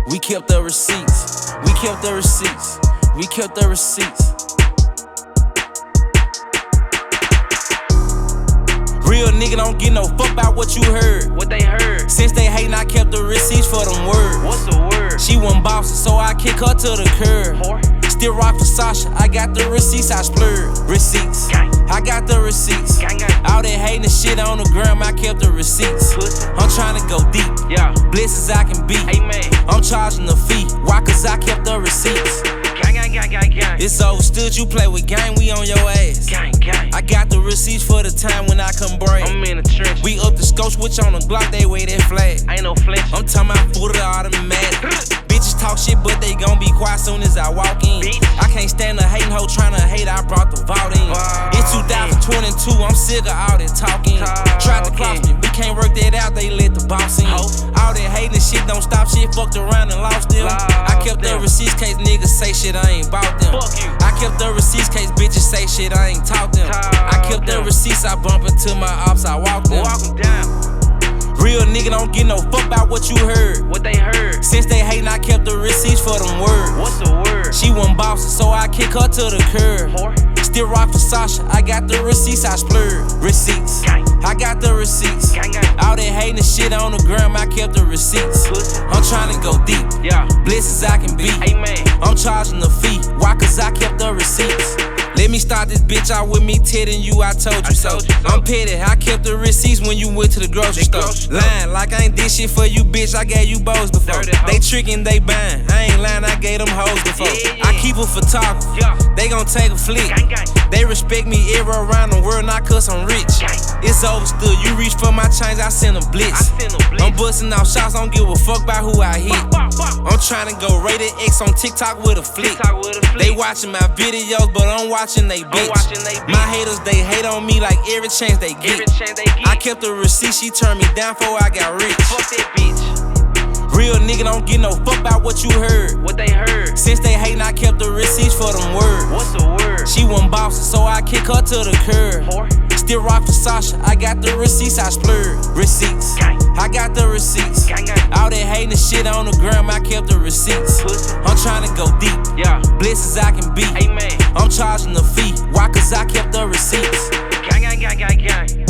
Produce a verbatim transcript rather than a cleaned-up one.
We kept the receipts. We kept the receipts. We kept the receipts. Real nigga don't get no fuck about what you heard. What they heard? Since they hatin', I kept the receipts for them words. What's the word? She wasn't bossy, so I kick her to the curb. Whore. Still rock for Sasha, I got the receipts, I splurred. Receipts, Gang. I got the receipts. Gang, gang. All that hating and shit on the gram, I kept the receipts. Pussy. I'm tryna go deep, Yeah. bliss as I can be. Amen. I'm charging the fee, why? Cause I kept the receipts. Gang, gang, gang, gang, gang. It's overstood, you play with gang, we on your ass. Gang, gang. I got the receipts for the time when I come break. I'm in the trench. We up the scope, switch on the Glock, they weigh that flag. Ain't no flinch. I'm talking about food of automatic. Bitches talk shit, but they gon' be quiet soon as I walk in. Bitch. I can't stand a hating hoe tryna hate, I brought the vault in. Wow. It's two thousand twenty-two, I'm sick of all that talking. Talking. Tried to cross me, we can't work that out, they let the boss in. Ho. All that hating shit don't stop shit, fucked around and lost them. Lost I kept the them. receipts case niggas say shit, I ain't bought them. Fuck you. I kept the receipts case bitches say shit, I ain't taught them. Talk I kept the them. receipts, I bump into my ops, I walk them. Walk 'em down. Real nigga don't get no fuck about what you heard. What they heard? Since they hatin', I kept the receipts for them words. What's the word? She wasn't bossy, so I kick her to the curb. Whore. Still rock for Sasha, I got the receipts, I splurred. Receipts, Gang. I got the receipts. Gang, gang. All that hating and shit on the gram, I kept the receipts. Pussy. I'm tryna go deep, Yeah. bliss as I can be. Amen. I'm charging the fee, why? Cause I kept the receipts. Let me start this bitch out with me telling you I told you I so. told you so. I'm petty, I kept the receipts when you went to the grocery The store. grocery store. Lying like I ain't did shit for you, bitch, I gave you bows before. Dirty hoe. They tricking, they buying, I ain't lying, I gave them hoes before. Yeah, yeah. I keep a photographer, Yeah. they gon' take a flick. Gang, gang. They respect me everywhere around the world, not cause I'm rich. Gang. It's overstood, you reach for my chains, I send a I blitz. send a blitz. I'm busting off shots, don't give a fuck about who I hit. Bop, bop, bop. I'm tryna go rated X on TikTok with a flick. TikTok with a flick. They watching my videos, but I'm watching they bitch. watching they bitch. My haters, they hate on me like every chance they get. Every chance they get. I kept the receipt, she turned me down before I got rich. Fuck that bitch. Real nigga don't get no fuck about what you heard. What they heard? Since they hatin', I kept the receipts for them words. What's the word? She wasn't bossy, so I kick her to the curb. Whore. Still rock for Sasha, I got the receipts, I splurred. Receipts, Gang. I got the receipts. Gang, gang. All that hating and shit on the gram, I kept the receipts. Pussy. I'm tryna go deep, Yeah. bliss as I can be. Amen. I'm charging the fee, why? Cause I kept the receipts. Gang, gang, gang, gang, gang.